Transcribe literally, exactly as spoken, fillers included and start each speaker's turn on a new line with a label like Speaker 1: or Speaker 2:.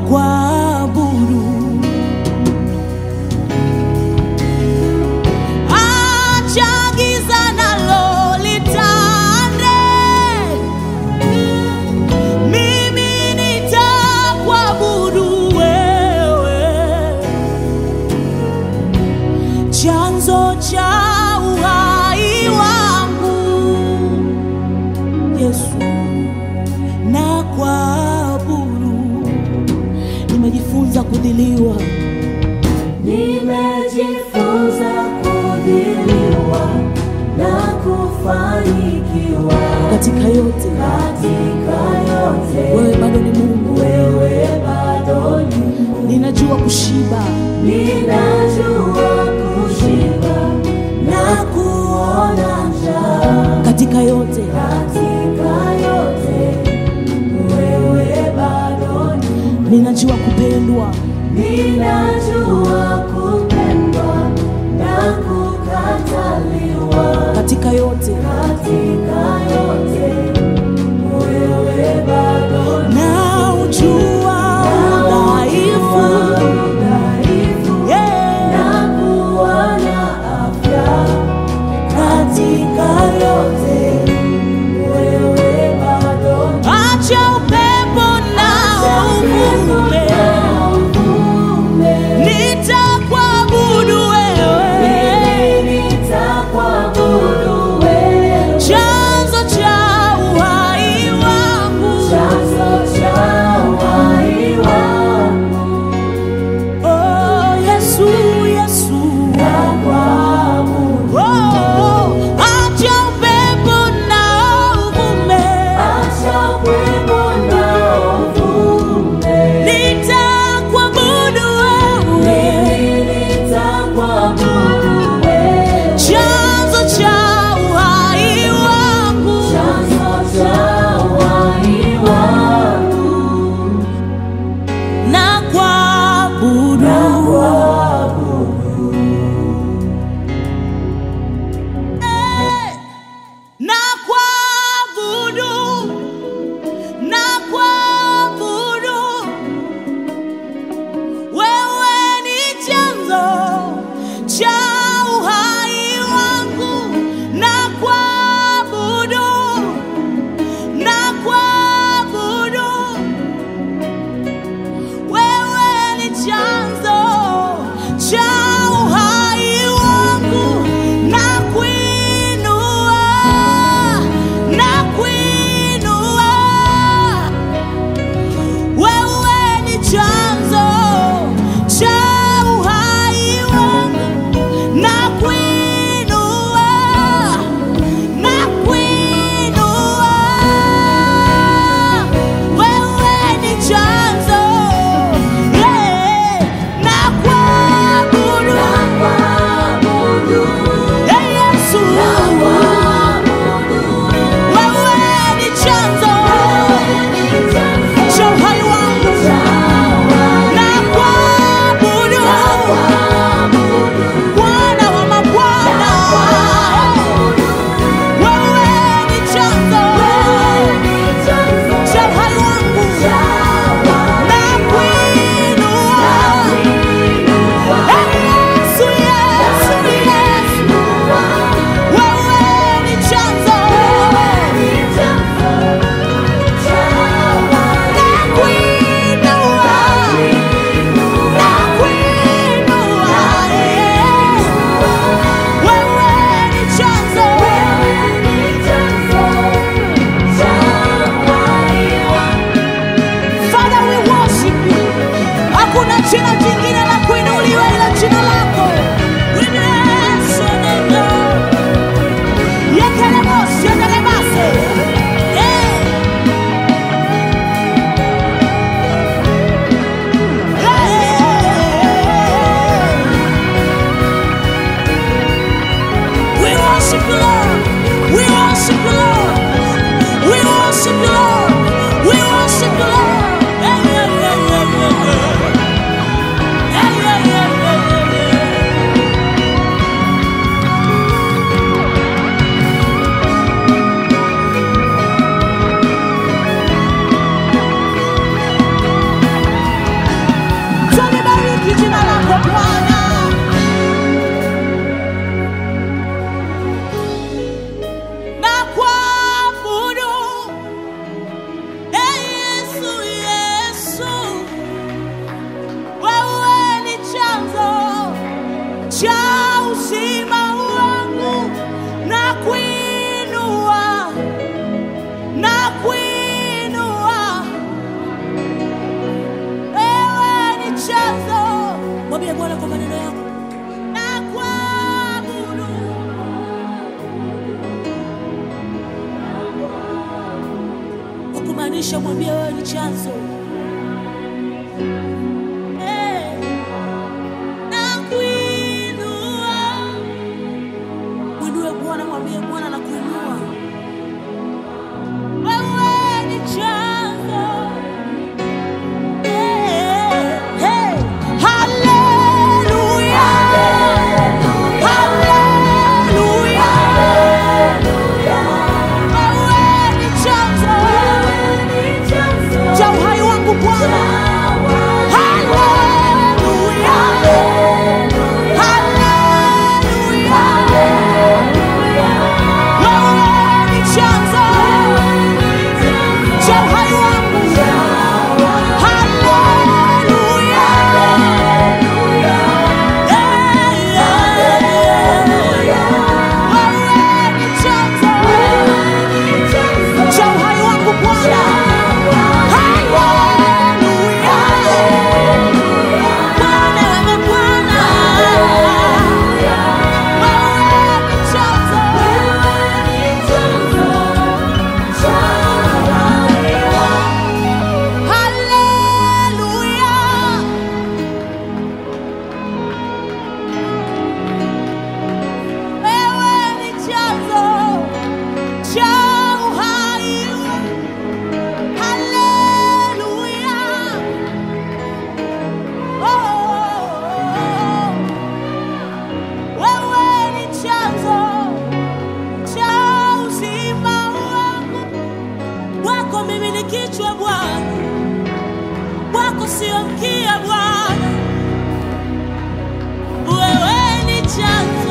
Speaker 1: kuabudu. Acha giza nalo litande, mimi nitakuabudu wewe, chanzo cha uhai wangu Yesu, na kuabudu. Nimejifunza kudhiliwa,
Speaker 2: nimejifunza kudhiliwa na kufanikiwa
Speaker 1: katika yote,
Speaker 2: katika yote.
Speaker 1: wewe bado ni Mungu,
Speaker 2: wewe bado ni Mungu.
Speaker 1: Ninajua kushiba,
Speaker 2: ninajua kushiba na kuona njaa
Speaker 1: katika yote,
Speaker 2: katika yote. Wewe bado ni Mungu.
Speaker 1: ninajua kupendwa,
Speaker 2: ninajua kupendwa na kukataliwa
Speaker 1: katika yote,
Speaker 2: katika yote. Wewe bado ni
Speaker 1: na ujua udhaifu, yeah,
Speaker 2: na kuwa na afya katika yote. Wewe bado ni
Speaker 1: acha upepo na uvume, nitakuabudu wewe,
Speaker 2: nitakuabudu wewe,
Speaker 1: chanzo cha uhai wangu,
Speaker 2: chanzo cha uhai wangu.
Speaker 1: oh Yesu, Yesu,
Speaker 2: Nakuabudu.
Speaker 1: oh, acha upepo na uvume,
Speaker 2: Acha upepo na uvume,
Speaker 1: nitakuabudu wewe,
Speaker 2: nitakuabudu wewe,
Speaker 1: chanzo cha uhai wangu,
Speaker 2: chanzo cha uhai wangu.
Speaker 1: na kuabudu. Eh, na kuabudu, na kuabudu. Wewe ni chanzo cha uhai wangu, na kuabudu, na kuabudu. Wewe ni chanzo cha uhai wangu, na kuinua, na kuinua. Wewe ni chanzo cha uhai wangu, na kuinua, na kuinua. Wewe ni chanzo, yeah, na kuabudu, yeah, Yesu, wewe ni chanzo cha uhai wangu, na kuabudu, Bwana wa mabwana. Wewe ni chanzo cha uhai wangu, na kuinua, eh, Yesu, Yesu, Yesu. Wewe ni chanzo, na kuinua, na kuinua, eh. Wewe ni chanzo, Father, we worship you. Hakuna jina jingine la kuinuliwa ila jina lako. We bless your name, Lord. Yekelemos, yekelemase. Yeah. Yeah. We worship you, Lord. We worship you, Lord. We worship you, Lord. We worship you, Lord. Yeah, yeah, yeah, yeah, yeah, yeah. Inamisha mwambie wewe ni chanzo. Eh, nakuinua. Mwinue Bwana, mwambie Bwana nakuinua. Wewe ni chanzo. Eh, hey, hallelujah. Hallelujah. Wewe ni chanzo cha uhai wangu Bwana. Hallelujah. Hallelujah. Wewe ni chanzo cha uhai wangu. Hallelujah. Wewe ni chanzo cha uhai wangu Bwana. Mimi ni kichwa Bwana, wako sio mkia Bwana. Wewe ni chanzo